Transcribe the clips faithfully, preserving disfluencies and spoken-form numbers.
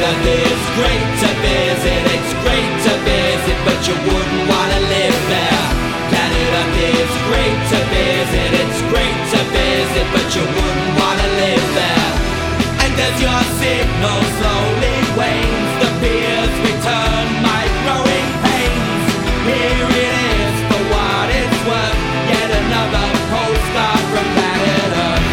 Earth is great to visit, it's great to visit, but you wouldn't wanna live there. Planet Earth is great to visit, it's great to visit, but you wouldn't wanna live there. And as your signal slowly wanes, the fears return, my growing pains. Here it is for what it's worth, yet another postcard from planet Earth.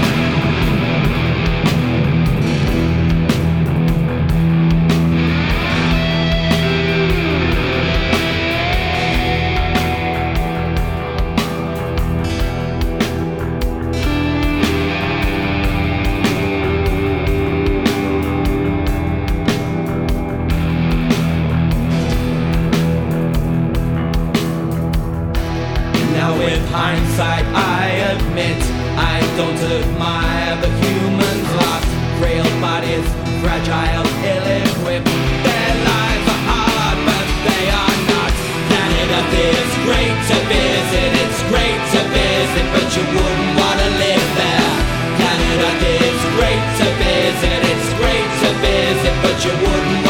Now with hindsight I admit I don't admire the humans lost. Frail bodies, fragile, ill-equipped. Their lives are hard but they are not. Planet Earth is great to visit, it's great to visit, but you wouldn't wanna live there. Planet Earth is great to visit, it's great to visit, but you wouldn't